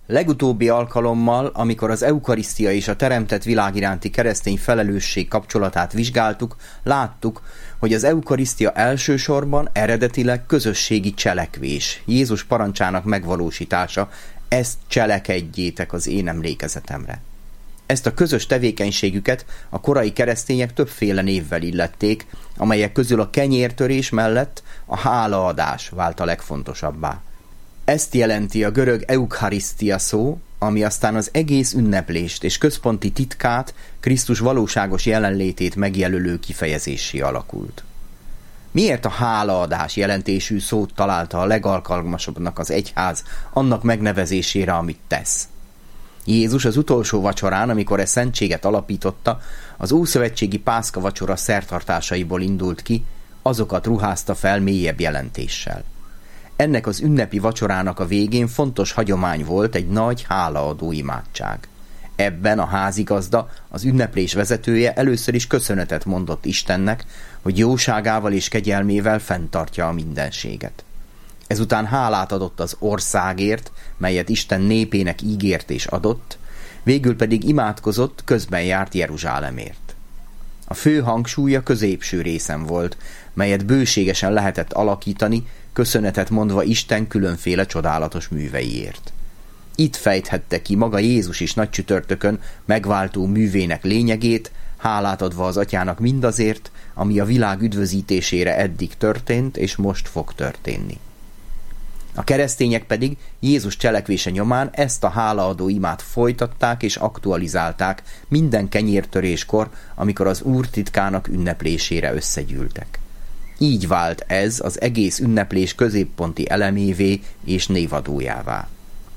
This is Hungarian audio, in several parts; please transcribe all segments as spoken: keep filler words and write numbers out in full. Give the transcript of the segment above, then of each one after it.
Legutóbbi alkalommal, amikor az eukarisztia és a teremtett világ iránti keresztény felelősség kapcsolatát vizsgáltuk, láttuk, hogy az eukarisztia elsősorban eredetileg közösségi cselekvés, Jézus parancsának megvalósítása, ezt cselekedjétek az én emlékezetemre. Ezt a közös tevékenységüket a korai keresztények többféle névvel illették, amelyek közül a kenyértörés mellett a hálaadás vált a legfontosabbá. Ezt jelenti a görög eukarisztia szó, ami aztán az egész ünneplést és központi titkát, Krisztus valóságos jelenlétét megjelölő kifejezéssé alakult. Miért a hálaadás jelentésű szót találta a legalkalmasabbnak az egyház annak megnevezésére, amit tesz? Jézus az utolsó vacsorán, amikor e szentséget alapította, az ószövetségi pászka vacsora szertartásaiból indult ki, azokat ruházta fel mélyebb jelentéssel. Ennek az ünnepi vacsorának a végén fontos hagyomány volt egy nagy hálaadó imádság. Ebben a házigazda, az ünneplés vezetője először is köszönetet mondott Istennek, hogy jóságával és kegyelmével fenntartja a mindenséget. Ezután hálát adott az országért, melyet Isten népének ígért és adott, végül pedig imádkozott, közben járt Jeruzsálemért. A fő hangsúly a középső részen volt, melyet bőségesen lehetett alakítani, köszönetet mondva Isten különféle csodálatos műveiért. Itt fejthette ki maga Jézus is nagycsütörtökön megváltó művének lényegét, hálát adva az Atyának mindazért, ami a világ üdvözítésére eddig történt és most fog történni. A keresztények pedig Jézus cselekvése nyomán ezt a hálaadó imát folytatták és aktualizálták minden kenyértöréskor, amikor az Úr titkának ünneplésére összegyűltek. Így vált ez az egész ünneplés középponti elemévé és névadójává.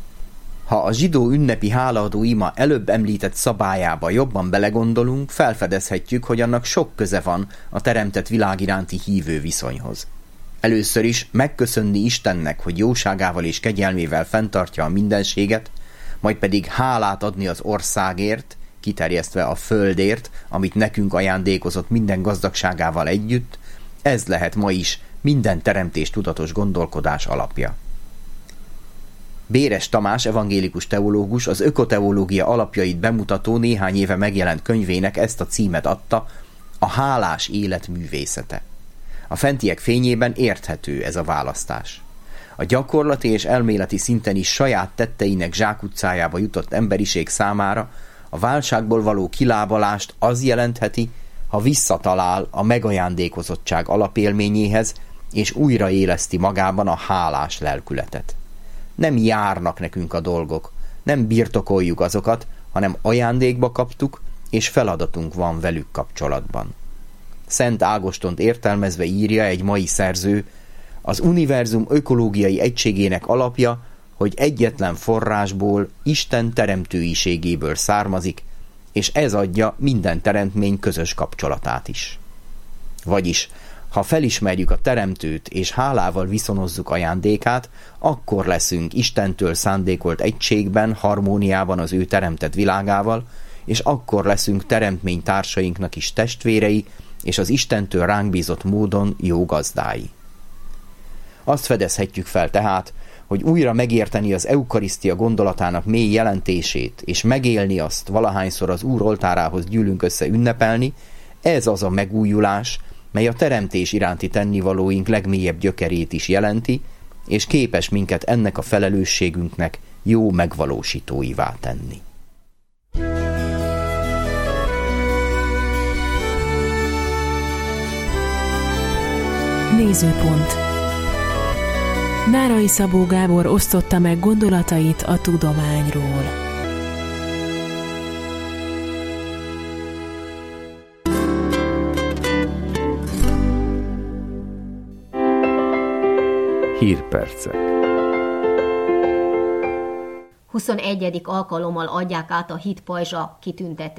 Ha a zsidó ünnepi hálaadó ima előbb említett szabályába jobban belegondolunk, felfedezhetjük, hogy annak sok köze van a teremtett világ iránti hívő viszonyhoz. Először is megköszönni Istennek, hogy jóságával és kegyelmével fenntartja a mindenséget, majd pedig hálát adni az országért, kiterjesztve a földért, amit nekünk ajándékozott minden gazdagságával együtt, ez lehet ma is minden teremtés tudatos gondolkodás alapja. Béres Tamás evangélikus teológus az ökoteológia alapjait bemutató néhány éve megjelent könyvének ezt a címet adta, a hálás élet művészete. A fentiek fényében érthető ez a választás. A gyakorlati és elméleti szinten is saját tetteinek zsákutcájába jutott emberiség számára a válságból való kilábalást az jelentheti, ha visszatalál a megajándékozottság alapélményéhez, és újraéleszti magában a hálás lelkületet. Nem járnak nekünk a dolgok, nem birtokoljuk azokat, hanem ajándékba kaptuk, és feladatunk van velük kapcsolatban. Szent Ágostont értelmezve írja egy mai szerző, az univerzum ökológiai egységének alapja, hogy egyetlen forrásból, Isten teremtőiségéből származik, és ez adja minden teremtmény közös kapcsolatát is. Vagyis, ha felismerjük a teremtőt és hálával viszonozzuk ajándékát, akkor leszünk Istentől szándékolt egységben, harmóniában az ő teremtett világával, és akkor leszünk teremtmény társainknak is testvérei, és az Istentől ránk bízott módon jó gazdái. Azt fedezhetjük fel tehát, hogy újra megérteni az eukarisztia gondolatának mély jelentését, és megélni azt, valahányszor az Úr oltárához gyűlünk össze ünnepelni, ez az a megújulás, mely a teremtés iránti tennivalóink legmélyebb gyökerét is jelenti, és képes minket ennek a felelősségünknek jó megvalósítóivá tenni. Nézőpont. Nárai Szabó Gábor osztotta meg gondolatait a tudományról. Hírpercek. huszonegyedik alkalommal adják át a Hit pajzsa kitüntetést.